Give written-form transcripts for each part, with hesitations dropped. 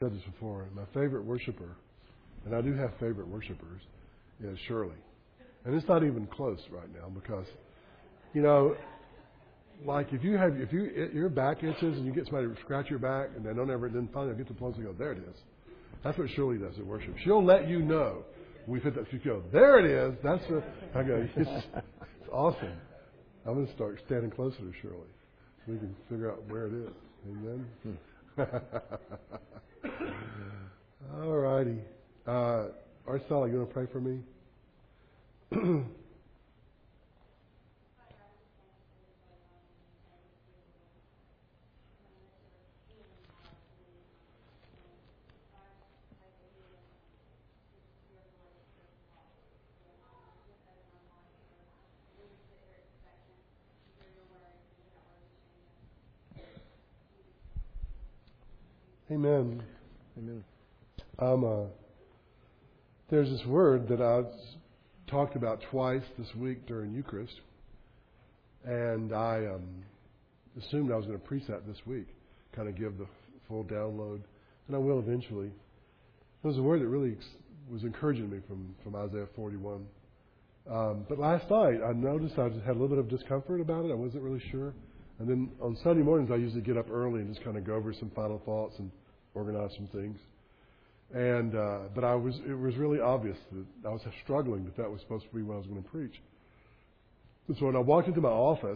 said this before. My favorite worshiper, and I do have favorite worshipers, is Shirley. And it's not even close right now because, like if your back itches and you get somebody to scratch your back and they don't ever, then finally get to the place and go, there it is. That's what Shirley does at worship. She'll let you know. We've hit that. She goes, there it is. I go, it's awesome. I'm going to start standing closer to Shirley so we can figure out where it is. Amen. All righty. Arcella, you want to pray for me? Amen. Amen. There's this word that I've talked about twice this week during Eucharist, and I assumed I was going to preach that this week, kind of give the full download, and I will eventually. It was a word that really was encouraging me from Isaiah 41. But last night I noticed I just had a little bit of discomfort about it. I wasn't really sure. And then on Sunday mornings I usually get up early and just kind of go over some final thoughts and organize some things. And but it was really obvious that I was struggling that was supposed to be what I was going to preach. And so when I walked into my office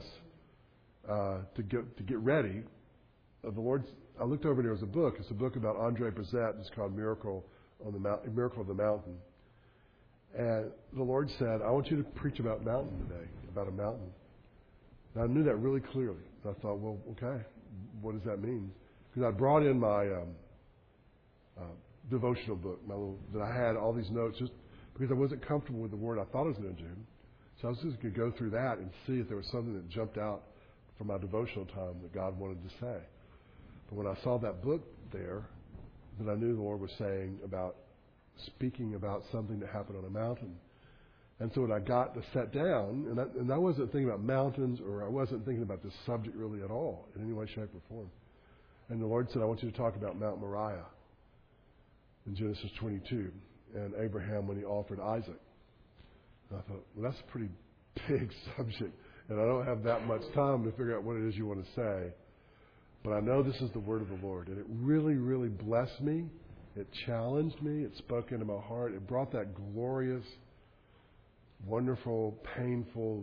to get ready, I looked over and there was a book. It's a book about Andre Bessette. It's called Miracle of the Mountain. And the Lord said, I want you to preach about mountain today, about a mountain. And I knew that really clearly. And I thought, well, okay, what does that mean? Because I brought in my devotional book, that I had all these notes just because I wasn't comfortable with the word I thought I was going to do. So I was just going to go through that and see if there was something that jumped out from my devotional time that God wanted to say. But when I saw that book there, then I knew the Lord was saying about speaking about something that happened on a mountain. And so when I got to sit down, and I wasn't thinking about mountains, or I wasn't thinking about this subject really at all in any way, shape, or form. And the Lord said, I want you to talk about Mount Moriah in Genesis 22, and Abraham when he offered Isaac. And I thought, well, that's a pretty big subject, and I don't have that much time to figure out what it is you want to say. But I know this is the word of the Lord, and it really, really blessed me. It challenged me. It spoke into my heart. It brought that glorious, wonderful, painful,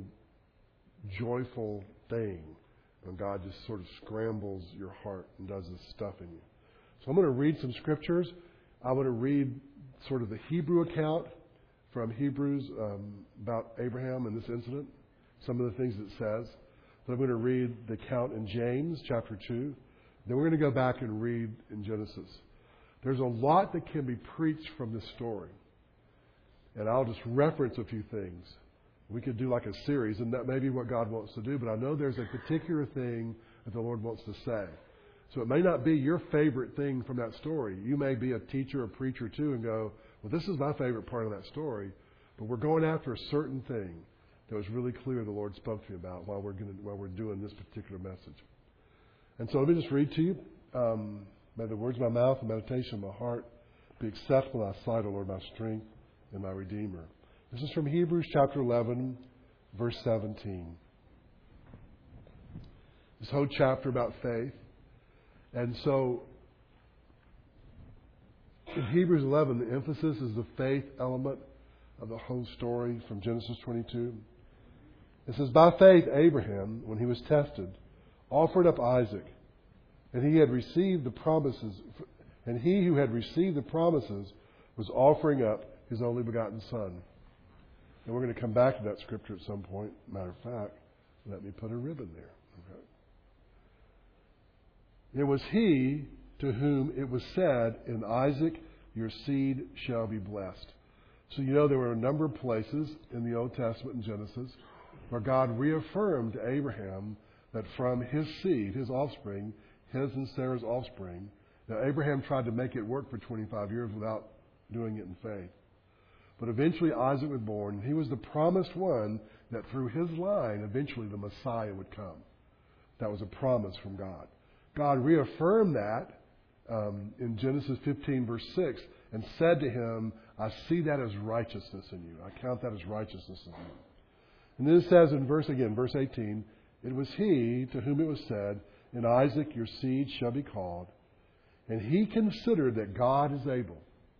joyful thing when God just sort of scrambles your heart and does this stuff in you. So I'm going to read some scriptures. I'm going to read sort of the Hebrew account from Hebrews about Abraham and this incident, some of the things it says. Then I'm going to read the account in James chapter 2. Then we're going to go back and read in Genesis. There's a lot that can be preached from this story. And I'll just reference a few things. We could do like a series, and that may be what God wants to do, but I know there's a particular thing that the Lord wants to say. So it may not be your favorite thing from that story. You may be a teacher or preacher too and go, well, this is my favorite part of that story, but we're going after a certain thing that was really clear the Lord spoke to me about while we're doing this particular message. And so let me just read to you. May the words of my mouth and meditation of my heart be acceptable in thy sight, O Lord, my strength and my Redeemer. This is from Hebrews chapter 11, verse 17. This whole chapter about faith. And so, in Hebrews 11, the emphasis is the faith element of the whole story from Genesis 22. It says, by faith, Abraham, when he was tested, offered up Isaac, and he had received the promises, and he who had received the promises was offering up his only begotten son. And we're going to come back to that scripture at some point. Matter of fact, let me put a ribbon there. Okay. It was he to whom it was said, in Isaac your seed shall be blessed. So there were a number of places in the Old Testament in Genesis where God reaffirmed to Abraham that from his seed, his offspring, his and Sarah's offspring. Now Abraham tried to make it work for 25 years without doing it in faith. But eventually Isaac was born. He was the promised one that through his line, eventually the Messiah would come. That was a promise from God. God reaffirmed that in Genesis 15, verse 6, and said to him, I see that as righteousness in you. I count that as righteousness in you. And then it says in verse 18, it was he to whom it was said, in Isaac your seed shall be called. And he considered that God is able.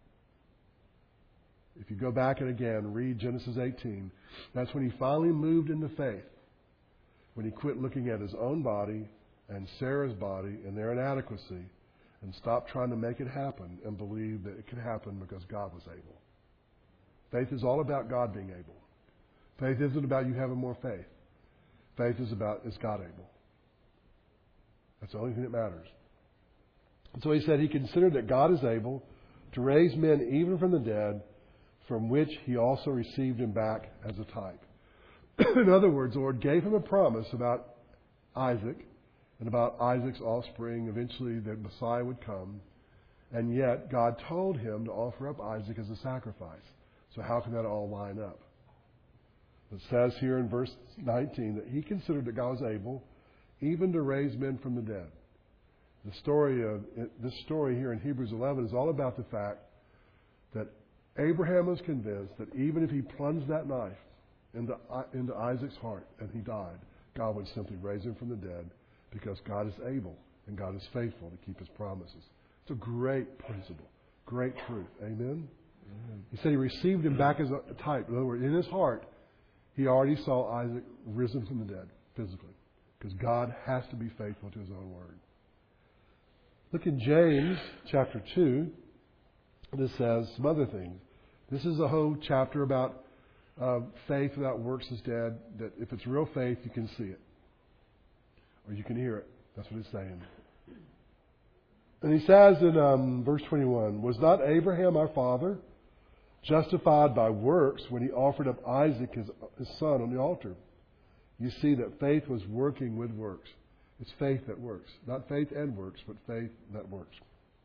If you go back and again read Genesis 18, that's when he finally moved into faith. When he quit looking at his own body and Sarah's body and their inadequacy and stopped trying to make it happen and believed that it could happen because God was able. Faith is all about God being able. Faith isn't about you having more faith. Faith is about, is God able? That's the only thing that matters. And so he said he considered that God is able to raise men even from the dead, from which he also received him back as a type. In other words, the Lord gave him a promise about Isaac and about Isaac's offspring. Eventually the Messiah would come. And yet God told him to offer up Isaac as a sacrifice. So how can that all line up? It says here in verse 19 that he considered that God was able even to raise men from the dead. This story here in Hebrews 11 is all about the fact that Abraham was convinced that even if he plunged that knife into Isaac's heart and he died, God would simply raise him from the dead because God is able and God is faithful to keep his promises. It's a great principle, great truth. Amen? He said he received him back as a type. In other words, in his heart, he already saw Isaac risen from the dead physically because God has to be faithful to his own word. Look in James chapter 2. This says some other things. This is a whole chapter about faith without works is dead, that if it's real faith, you can see it. Or you can hear it. That's what it's saying. And he says in verse 21, was not Abraham our father justified by works when he offered up Isaac his son on the altar? You see that faith was working with works. It's faith that works. Not faith and works, but faith that works.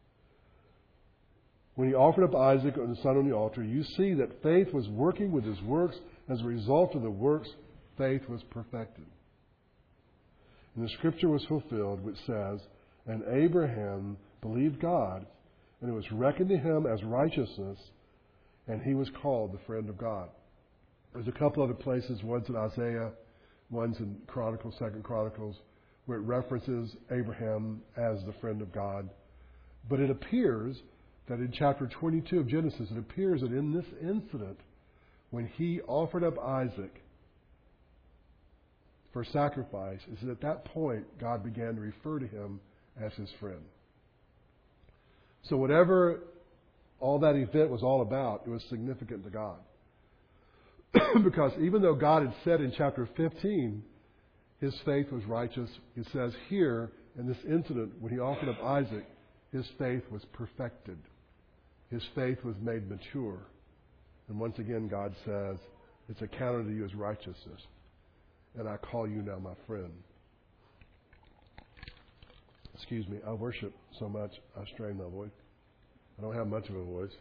When he offered up Isaac and his son on the altar, you see that faith was working with his works. As a result of the works, faith was perfected. And the scripture was fulfilled, which says, and Abraham believed God, and it was reckoned to him as righteousness, and he was called the friend of God. There's a couple other places, one's in Isaiah, one's in Chronicles, 2 Chronicles, where it references Abraham as the friend of God. But it appears that in chapter 22 of Genesis, it appears that in this incident, when he offered up Isaac for sacrifice, is that at that point, God began to refer to him as his friend. So whatever all that event was all about, it was significant to God. Because even though God had said in chapter 15, his faith was righteous, it says here, in this incident, when he offered up Isaac, his faith was perfected. His faith was made mature. And once again, God says, it's accounted to you as righteousness. And I call you now my friend. Excuse me, I worship so much, I strain my voice. I don't have much of a voice.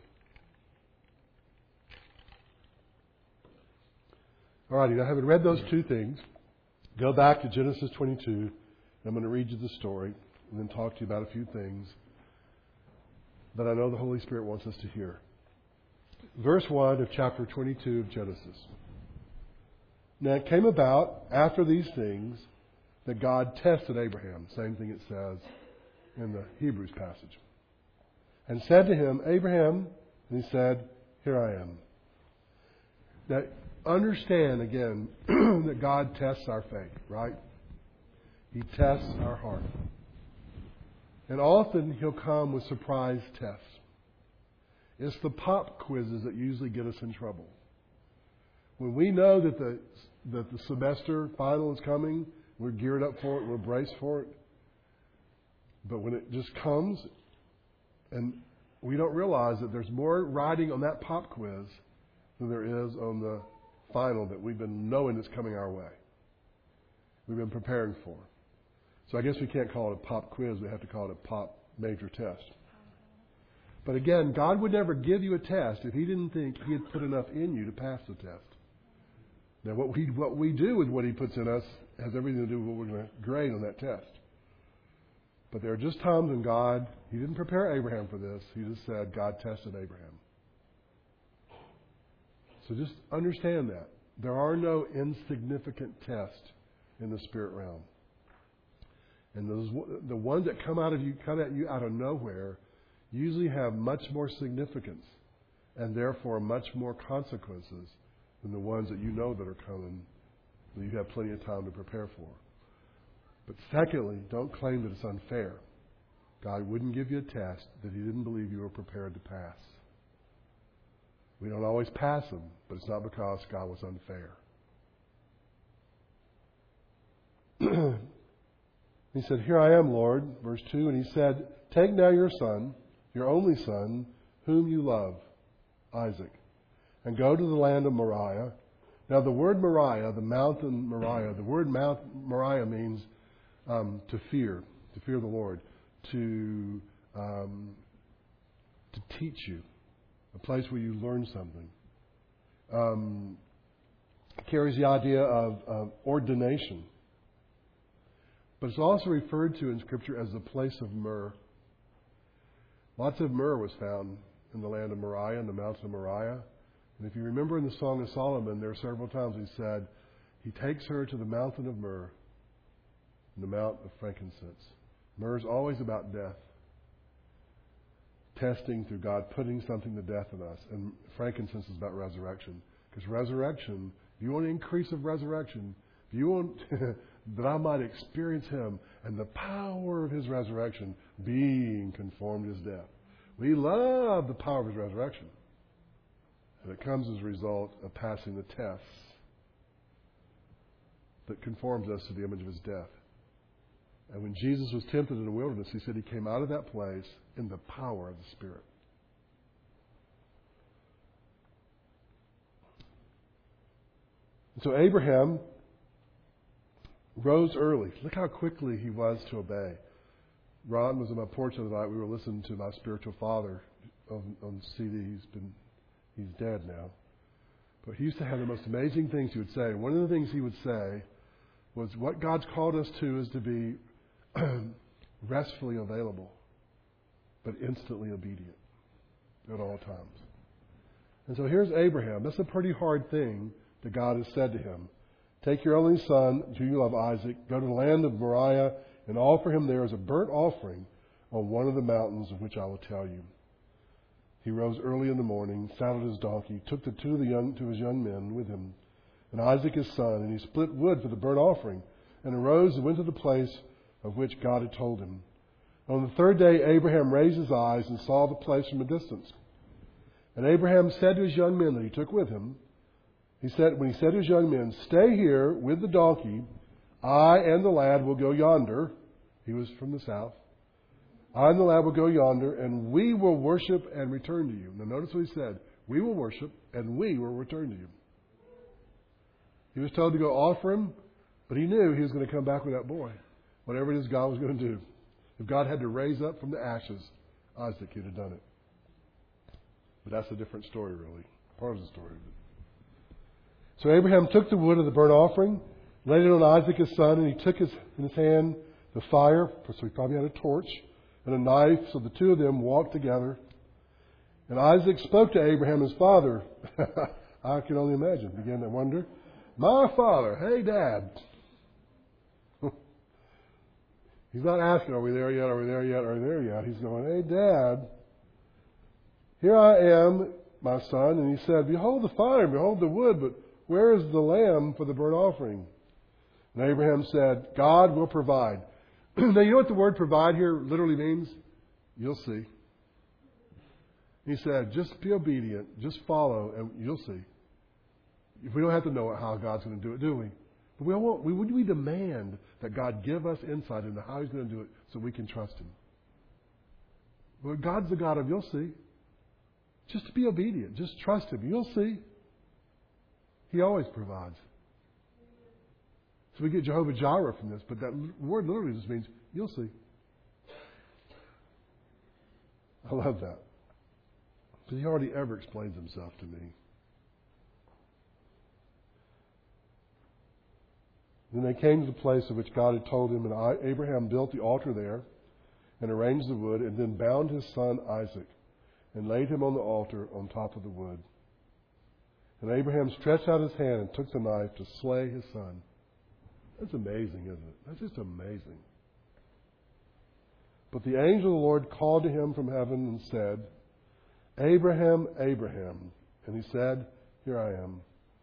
All righty, now having read those two things, go back to Genesis 22. And I'm going to read you the story and then talk to you about a few things that I know the Holy Spirit wants us to hear. Verse 1 of chapter 22 of Genesis. Now it came about after these things that God tested Abraham. Same thing it says in the Hebrews passage. And said to him, Abraham, and he said, here I am. Now understand again that God tests our faith, right? He tests our heart. And often He'll come with surprise tests. It's the pop quizzes that usually get us in trouble. When we know that the semester final is coming, we're geared up for it, we're braced for it. But when it just comes, and we don't realize that there's more riding on that pop quiz than there is on the final that we've been knowing is coming our way. We've been preparing for. So I guess we can't call it a pop quiz. We have to call it a pop major test. But again, God would never give you a test if He didn't think He had put enough in you to pass the test. Now, what we do with what He puts in us has everything to do with what we're going to grade on that test. But there are just times when God, He didn't prepare Abraham for this. He just said God tested Abraham. So just understand that. There are no insignificant tests in the spirit realm. And the ones that come at you out of nowhere usually have much more significance and therefore much more consequences than the ones that you know that are coming that you have plenty of time to prepare for. But secondly, don't claim that it's unfair. God wouldn't give you a test that He didn't believe you were prepared to pass. We don't always pass them, but it's not because God was unfair. He said, "Here I am, Lord," verse 2, and He said, "Take now your son, your only son, whom you love, Isaac, and go to the land of Moriah." Now the word Moriah, the mountain Moriah, the word Mount Moriah means to fear the Lord, to teach you, a place where you learn something. Carries the idea of ordination. But it's also referred to in Scripture as the place of myrrh. Lots of myrrh was found in the land of Moriah, in the mountain of Moriah. And if you remember in the Song of Solomon, there are several times he said, He takes her to the mountain of myrrh and the mount of frankincense. Myrrh is always about death. Testing through God putting something to death in us. And frankincense is about resurrection. Because resurrection, if you want an increase of resurrection, if you want that I might experience Him and the power of His resurrection being conformed to His death. We love the power of His resurrection. And it comes as a result of passing the tests that conforms us to the image of His death. And when Jesus was tempted in the wilderness, He said He came out of that place in the power of the Spirit. And so Abraham rose early. Look how quickly he was to obey. Ron was on my porch the other night. We were listening to my spiritual father on CD. He's dead now. But he used to have the most amazing things he would say. One of the things he would say was, what God's called us to is to be restfully available, but instantly obedient at all times. And so here's Abraham. That's a pretty hard thing that God has said to him. Take your only son, whom you love, Isaac, go to the land of Moriah, and offer him there as a burnt offering on one of the mountains of which I will tell you. He rose early in the morning, saddled his donkey, took the two of his young men with him, and Isaac his son, and he split wood for the burnt offering, and arose and went to the place of which God had told him. On the third day, Abraham raised his eyes and saw the place from a distance. And Abraham said to his young men that he took with him, when he said to his young men, "Stay here with the donkey. I and the lad will go yonder." He was from the south. "I and the lad will go yonder, and we will worship and return to you." Now notice what he said. We will worship, and we will return to you. He was told to go offer him, but he knew he was going to come back with that boy. Whatever it is God was going to do. If God had to raise up from the ashes Isaac, he'd have done it. But that's a different story, really. Part of the story. So Abraham took the wood of the burnt offering, laid it on Isaac his son, and he took in his hand the fire, so he probably had a torch, and a knife, so the two of them walked together. And Isaac spoke to Abraham his father. I can only imagine, began to wonder, "My father, hey Dad." He's not asking, "Are we there yet? Are we there yet? Are we there yet?" He's going, "Hey Dad, here I am, my son." And he said, "Behold the fire, and behold the wood, but where is the lamb for the burnt offering?" And Abraham said, "God will provide." Now, you know what the word provide here literally means? You'll see. He said, just be obedient, just follow, and you'll see. We don't have to know how God's going to do it, do we? But we demand that God give us insight into how He's going to do it so we can trust Him. Well, God's the God of you'll see. Just be obedient. Just trust Him. You'll see. He always provides. So we get Jehovah Jireh from this, but that word literally just means you'll see. I love that. Because He hardly ever explains Himself to me. Then they came to the place of which God had told him, and Abraham built the altar there and arranged the wood, and then bound his son Isaac and laid him on the altar on top of the wood. And Abraham stretched out his hand and took the knife to slay his son. That's amazing, isn't it? That's just amazing. But the angel of the Lord called to him from heaven and said, Abraham, Abraham. And he said, Here I am.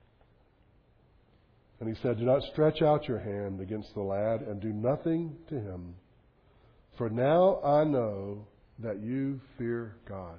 And he said, Do not stretch out your hand against the lad and do nothing to him. For now I know that you fear God.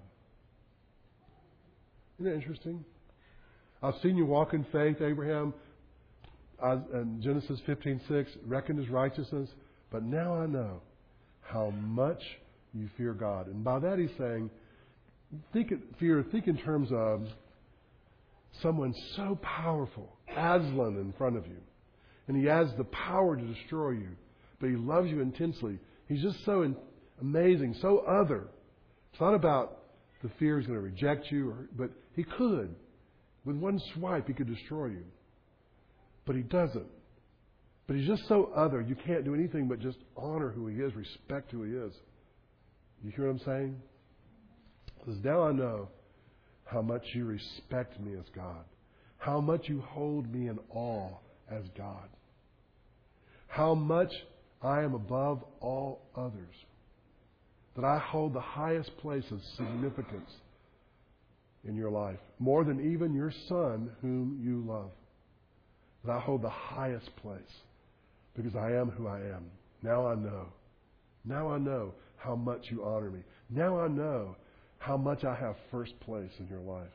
Isn't that interesting? I've seen you walk in faith, Abraham. In Genesis 15:6, reckoned as righteousness. But now I know how much you fear God. And by that he's saying, think in terms of someone so powerful, Aslan in front of you. And he has the power to destroy you. But he loves you intensely. He's just so amazing, so other. It's not about the fear he's going to reject you, but he could. With one swipe, he could destroy you. But he doesn't. But he's just so other, you can't do anything but just honor who he is, respect who he is. You hear what I'm saying? He says, now I know how much you respect me as God. How much you hold me in awe as God. How much I am above all others. That I hold the highest place of significance in your life. More than even your son whom you love. That I hold the highest place. Because I am who I am. Now I know. Now I know how much you honor me. Now I know how much I have first place in your life.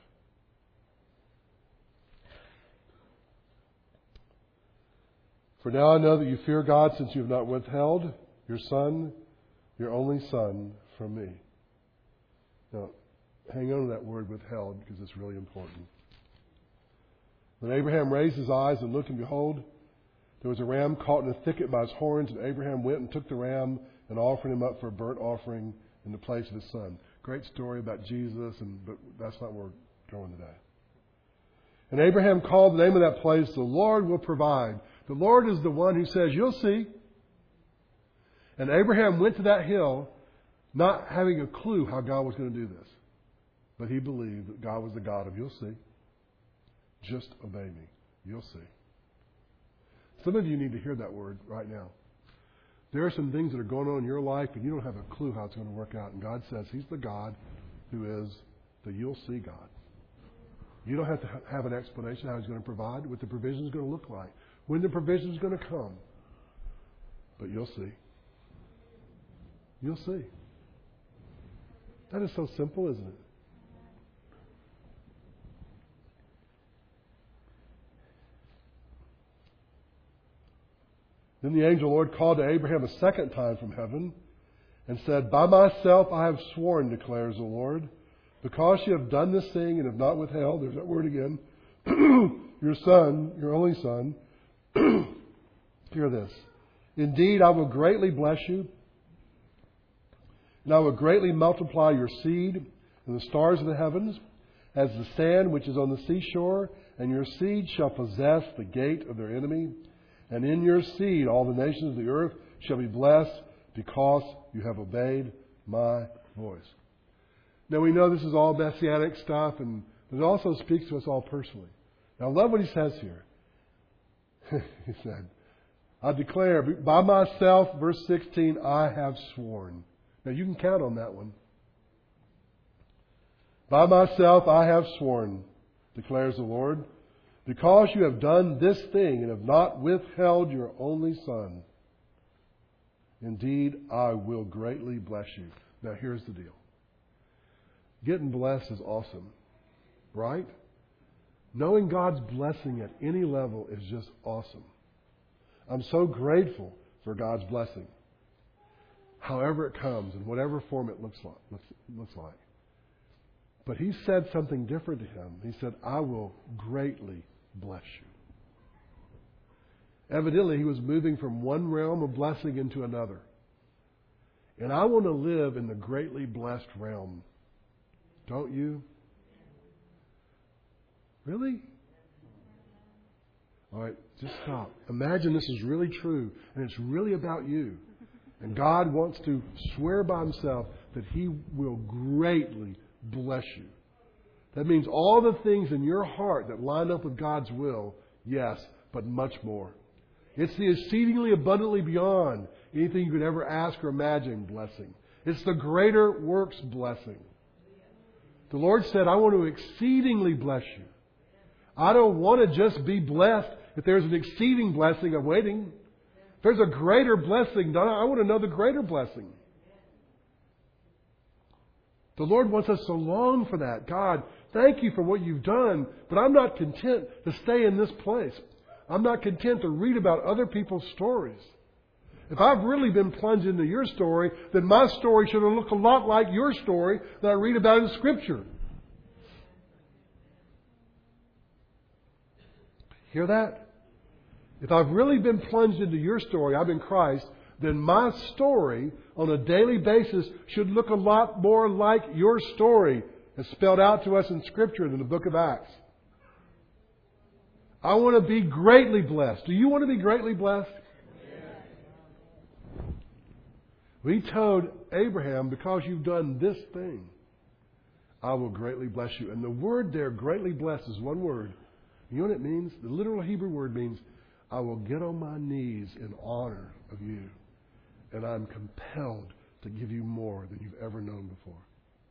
For now I know that you fear God, since you have not withheld your son, your only son, from me. Now, hang on to that word withheld, because it's really important. When Abraham raised his eyes and looked, and behold, there was a ram caught in a thicket by his horns, and Abraham went and took the ram and offered him up for a burnt offering in the place of his son. Great story about Jesus, but that's not where we're going today. And Abraham called the name of that place, the Lord will provide. The Lord is the one who says, you'll see. And Abraham went to that hill not having a clue how God was going to do this. But he believed that God was the God of, you'll see. Just obey me. You'll see. Some of you need to hear that word right now. There are some things that are going on in your life and you don't have a clue how it's going to work out. And God says He's the God who is the you'll see God. You don't have to have an explanation how He's going to provide, what the provision is going to look like, when the provision is going to come. But you'll see. You'll see. That is so simple, isn't it? Then the angel Lord called to Abraham a second time from heaven and said, By myself I have sworn, declares the Lord, because you have done this thing and have not withheld, there's that word again, your son, your only son, hear this. Indeed, I will greatly bless you, and I will greatly multiply your seed in the stars of the heavens, as the sand which is on the seashore, and your seed shall possess the gate of their enemy. And in your seed all the nations of the earth shall be blessed, because you have obeyed my voice. Now we know this is all messianic stuff, and it also speaks to us all personally. Now I love what he says here. He said, I declare, by myself, verse 16, I have sworn. Now you can count on that one. By myself I have sworn, declares the Lord, because you have done this thing and have not withheld your only son. Indeed, I will greatly bless you. Now here's the deal. Getting blessed is awesome, right? Knowing God's blessing at any level is just awesome. I'm so grateful for God's blessing. However it comes, in whatever form it looks like. But he said something different to him. He said, I will greatly bless you. Evidently, he was moving from one realm of blessing into another. And I want to live in the greatly blessed realm. Don't you? Really? All right, just stop. Imagine this is really true, and it's really about you. And God wants to swear by Himself that He will greatly bless you. That means all the things in your heart that line up with God's will, yes, but much more. It's the exceedingly abundantly beyond anything you could ever ask or imagine blessing. It's the greater works blessing. The Lord said, I want to exceedingly bless you. I don't want to just be blessed if there's an exceeding blessing awaiting. If there's a greater blessing, I want to know the greater blessing. The Lord wants us to long for that. God, thank you for what you've done, but I'm not content to stay in this place. I'm not content to read about other people's stories. If I've really been plunged into your story, then my story should look a lot like your story that I read about in Scripture. Hear that? If I've really been plunged into your story, I'm in Christ, then my story on a daily basis should look a lot more like your story as spelled out to us in Scripture in the book of Acts. I want to be greatly blessed. Do you want to be greatly blessed? We told Abraham, because you've done this thing, I will greatly bless you. And the word there, greatly blessed, is one word. You know what it means? The literal Hebrew word means, I will get on my knees in honor of you. And I'm compelled to give you more than you've ever known before.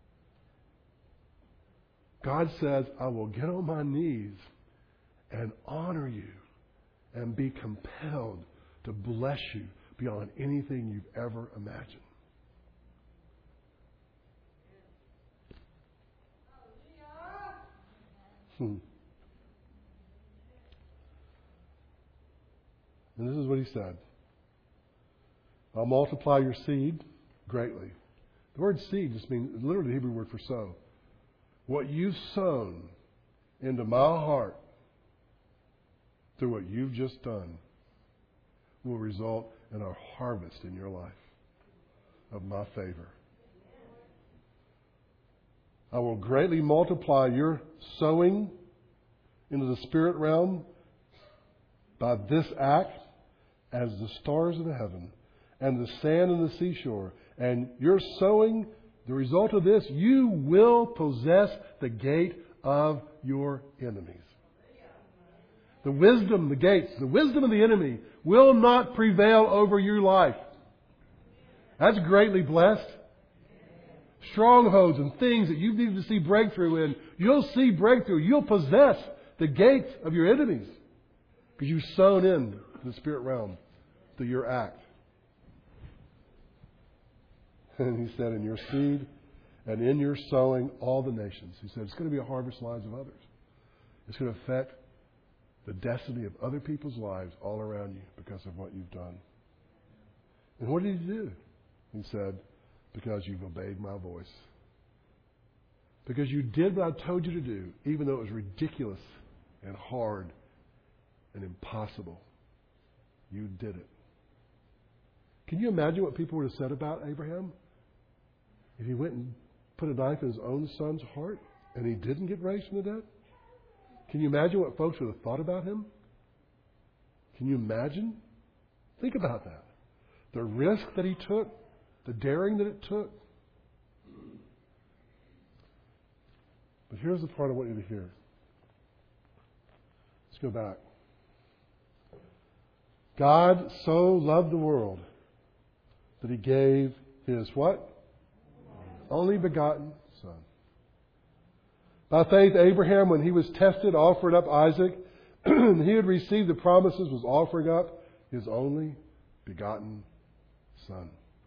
God says, I will get on my knees and honor you and be compelled to bless you beyond anything you've ever imagined. And this is what He said. I'll multiply your seed greatly. The word seed just means, literally the Hebrew word for sow. What you've sown into my heart through what you've just done will result in a harvest in your life of my favor. I will greatly multiply your sowing into the spirit realm by this act as the stars of the heaven and the sand in the seashore. And your sowing, the result of this, you will possess the gate of your enemies. The wisdom, the gates, the wisdom of the enemy will not prevail over your life. That's greatly blessed. Strongholds and things that you need to see breakthrough in, you'll see breakthrough. You'll possess the gates of your enemies because you've sown in the spirit realm through your act. And He said, in your seed and in your sowing, all the nations. He said, it's going to be a harvest lives of others. It's going to affect the destiny of other people's lives all around you because of what you've done. And what did He do? He said, because you've obeyed my voice. Because you did what I told you to do, even though it was ridiculous and hard and impossible. You did it. Can you imagine what people would have said about Abraham if he went and put a knife in his own son's heart and he didn't get raised from the dead? Can you imagine what folks would have thought about him? Can you imagine? Think about that. The risk that he took, the daring that it took. But here's the part I want you to hear. Let's go back. God so loved the world that He gave His what? Only begotten Son. By faith, Abraham, when he was tested, offered up Isaac. He had received the promises, was offering up his only begotten Son.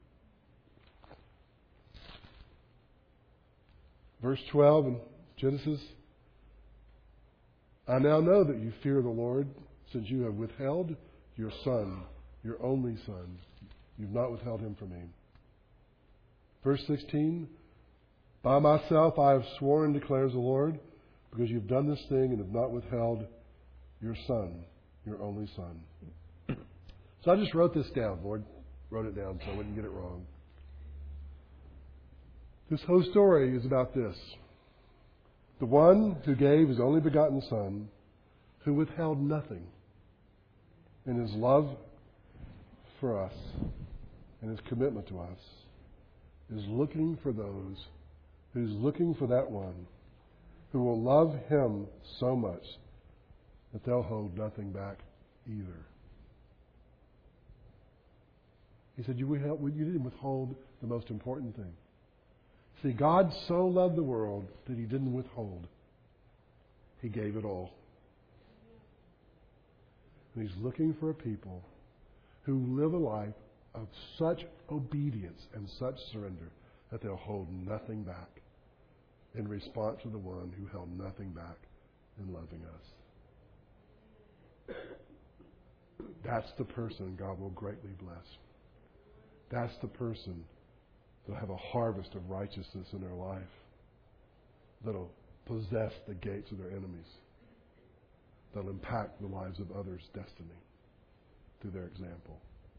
Verse 12 in Genesis. I now know that you fear the Lord, since you have withheld your Son, your only Son. You've not withheld Him from me. Verse 16. By myself I have sworn, declares the Lord, because you've done this thing and have not withheld your Son, your only Son. So I just wrote this down. Lord wrote it down so I wouldn't get it wrong. This whole story is about this. The one who gave His only begotten Son, who withheld nothing in His love for us and His commitment to us is looking for those who's looking for that one who will love Him so much that they'll hold nothing back either. He said, you didn't withhold the most important thing. See, God so loved the world that He didn't withhold. He gave it all. And He's looking for a people who live a life of such obedience and such surrender that they'll hold nothing back in response to the one who held nothing back in loving us. That's the person God will greatly bless. That's the person that'll have a harvest of righteousness in their life, that'll possess the gates of their enemies, that'll impact the lives of others' destiny through their example.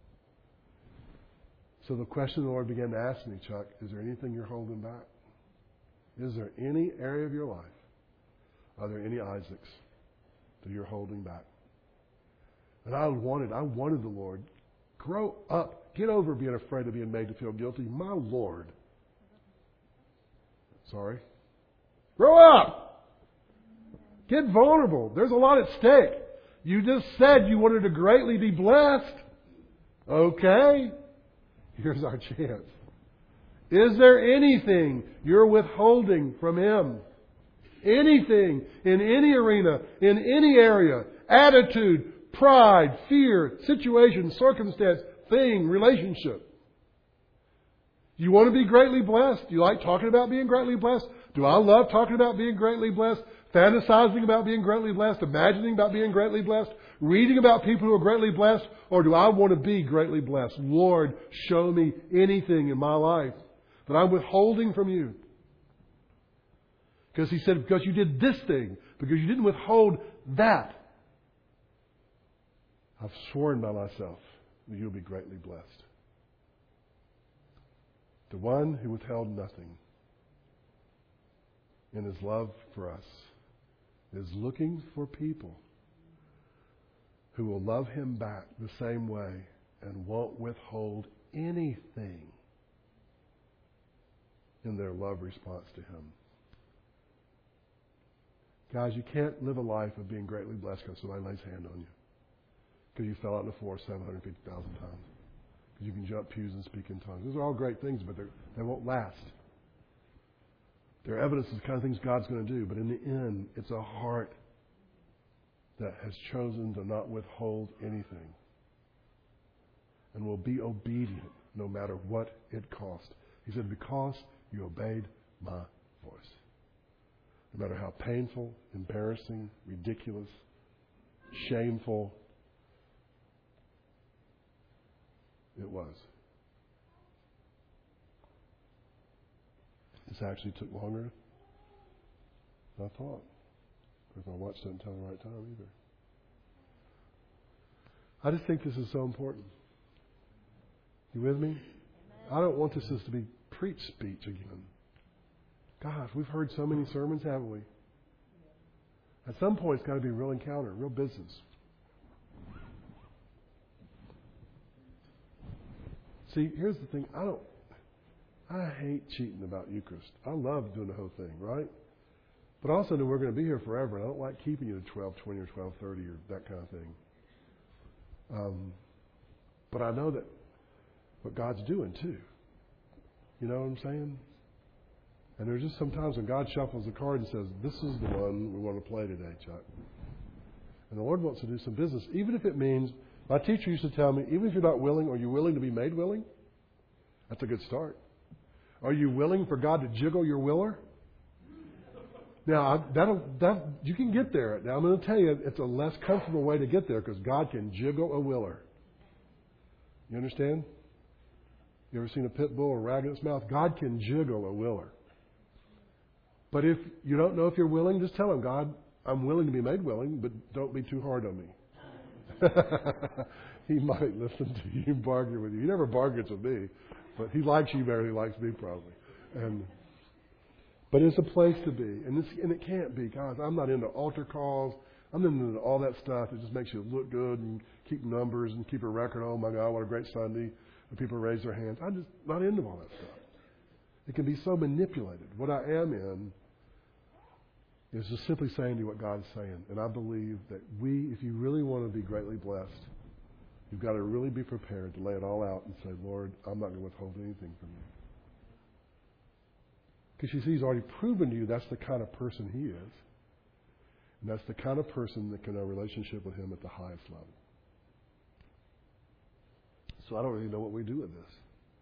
So the question the Lord began to ask me, Chuck, is there anything you're holding back? Is there any area of your life? Are there any Isaacs that you're holding back? And I wanted the Lord, grow up. Get over being afraid of being made to feel guilty. My Lord. Sorry. Grow up. Get vulnerable. There's a lot at stake. You just said you wanted to greatly be blessed. Okay. Here's our chance. Is there anything you're withholding from Him? Anything in any arena, in any area, attitude, pride, fear, situation, circumstance, thing, relationship. You want to be greatly blessed? Do you like talking about being greatly blessed? Do I love talking about being greatly blessed? Fantasizing about being greatly blessed? Imagining about being greatly blessed? Reading about people who are greatly blessed? Or do I want to be greatly blessed? Lord, show me anything in my life that I'm withholding from You. Because He said, because you did this thing, because you didn't withhold that, I've sworn by myself that you'll be greatly blessed. The one who withheld nothing in His love for us is looking for people who will love Him back the same way and won't withhold anything in their love response to Him. Guys, you can't live a life of being greatly blessed because somebody lays hand on you. Because you fell out on the floor 750,000 times. Because you can jump pews and speak in tongues. Those are all great things, but they won't last. They're evidence of the kind of things God's going to do. But in the end, it's a heart that has chosen to not withhold anything. And will be obedient no matter what it cost. He said, because you obeyed my voice. No matter how painful, embarrassing, ridiculous, shameful it was. This actually took longer than I thought. Because my watch doesn't tell the right time either. I just think this is so important. You with me? I don't want this to be preach speech again. Gosh, we've heard so many sermons, haven't we? At some point, it's got to be a real encounter, real business. See, here's the thing. I hate cheating about Eucharist. I love doing the whole thing, right? But I also know we're going to be here forever, and I don't like keeping you to 12:20 or 12:30 or that kind of thing. But I know that what God's doing, too. You know what I'm saying? And there's just sometimes when God shuffles the card and says, this is the one we want to play today, Chuck. And the Lord wants to do some business, even if it means, my teacher used to tell me, even if you're not willing, are you willing to be made willing? That's a good start. Are you willing for God to jiggle your willer? Now, you can get there. Now, I'm going to tell you, it's a less comfortable way to get there because God can jiggle a willer. You understand? You ever seen a pit bull or rag in its mouth? God can jiggle a willer. But if you don't know if you're willing, just tell Him, God, I'm willing to be made willing, but don't be too hard on me. He might listen to you and bargain with you. He never bargains with me, but He likes you better than He likes me probably. But it's a place to be. And it can't be. God, I'm not into altar calls. I'm not into all that stuff. It just makes you look good and keep numbers and keep a record. Oh, my God, what a great Sunday. when people raise their hands. I'm just not into all that stuff. It can be so manipulated. What I am in is just simply saying to you what God is saying. And I believe that if you really want to be greatly blessed, you've got to really be prepared to lay it all out and say, Lord, I'm not going to withhold anything from you. Because you see, He's already proven to you that's the kind of person He is. And that's the kind of person that can have a relationship with Him at the highest level. So I don't really know what we do with this.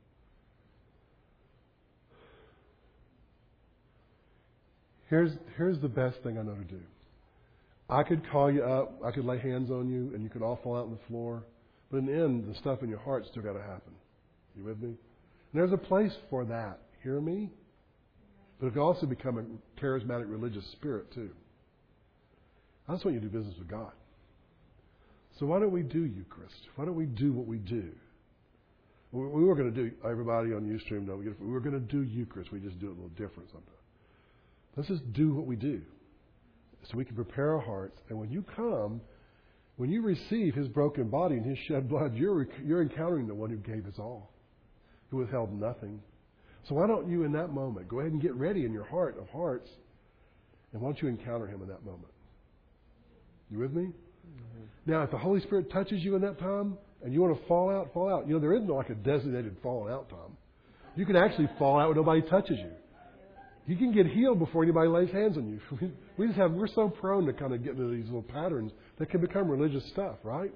Here's the best thing I know to do. I could call you up, I could lay hands on you, and you could all fall out on the floor. But in the end, the stuff in your heart's still got to happen. You with me? And there's a place for that. Hear me? But it can also become a charismatic religious spirit too. I just want you to do business with God. So why don't we do Eucharist? Why don't we do what we do? We were going to do, everybody on Ustream, we were going to do Eucharist. We just do it a little different sometimes. Let's just do what we do so we can prepare our hearts. And when you come, when you receive His broken body and His shed blood, you're encountering the one who gave His all, who withheld nothing. So why don't you in that moment go ahead and get ready in your heart of hearts, and why don't you encounter Him in that moment? You with me? Mm-hmm. Now, if the Holy Spirit touches you in that time and you want to fall out, fall out. You know, there isn't like a designated falling out time. You can actually fall out when nobody touches you. You can get healed before anybody lays hands on you. We're so prone to kind of get into these little patterns that can become religious stuff, right?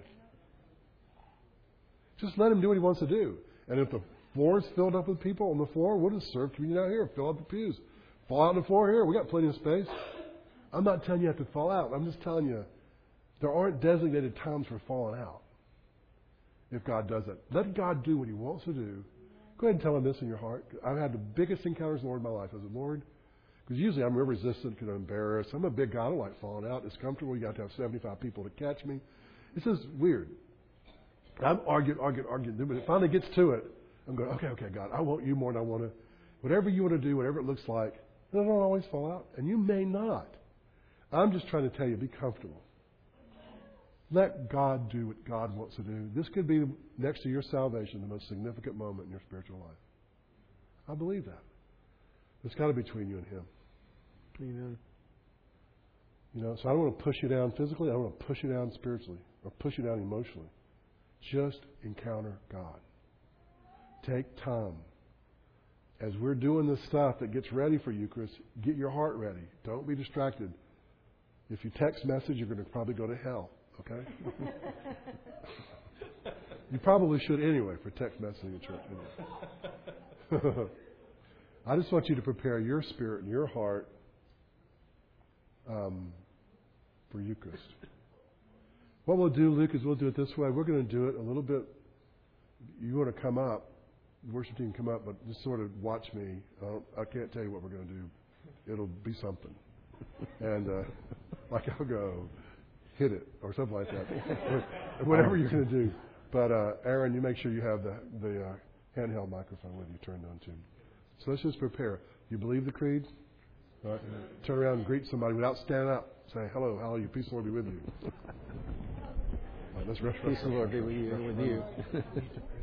Just let Him do what He wants to do. And if the floor is filled up with people on the floor, we'll just serve communion out here. Fill up the pews. Fall out on the floor here. We got plenty of space. I'm not telling you have to fall out. I'm just telling you there aren't designated times for falling out. If God does it, let God do what He wants to do. Go ahead and tell Him this in your heart. I've had the biggest encounters with the Lord in my life. I said, Lord, because usually I'm real resistant because I'm embarrassed. I'm a big guy. I don't like falling out. It's comfortable. You got to have 75 people to catch me. It's just weird. I'm arguing. But it finally gets to it. I'm going, okay, God, I want you more than I want to. Whatever you want to do, whatever it looks like, I don't always fall out. And you may not. I'm just trying to tell you, be comfortable. Let God do what God wants to do. This could be, next to your salvation, the most significant moment in your spiritual life. I believe that. It's got to be between you and Him. Amen. You know, so I don't want to push you down physically. I don't want to push you down spiritually or push you down emotionally. Just encounter God. Take time. As we're doing this stuff that gets ready for Eucharist, get your heart ready. Don't be distracted. If you text message, you're going to probably go to hell. Okay? You probably should anyway for text messaging at church. Anyway. I just want you to prepare your spirit and your heart for Eucharist. What we'll do, Luke, is we'll do it this way. We're going to do it a little bit. You want to come up, the worship team come up, but just sort of watch me. I can't tell you what we're going to do. It'll be something. And like I'll go, hit it, or something like that. Whatever you're going to do. But Aaron, you make sure you have the handheld microphone with you turned on too. So let's just prepare. You believe the creed? All right. Turn around and greet somebody without standing up. Say, hello, how are you? Peace of the Lord be with you. Let's rush. Peace of the Lord be with you.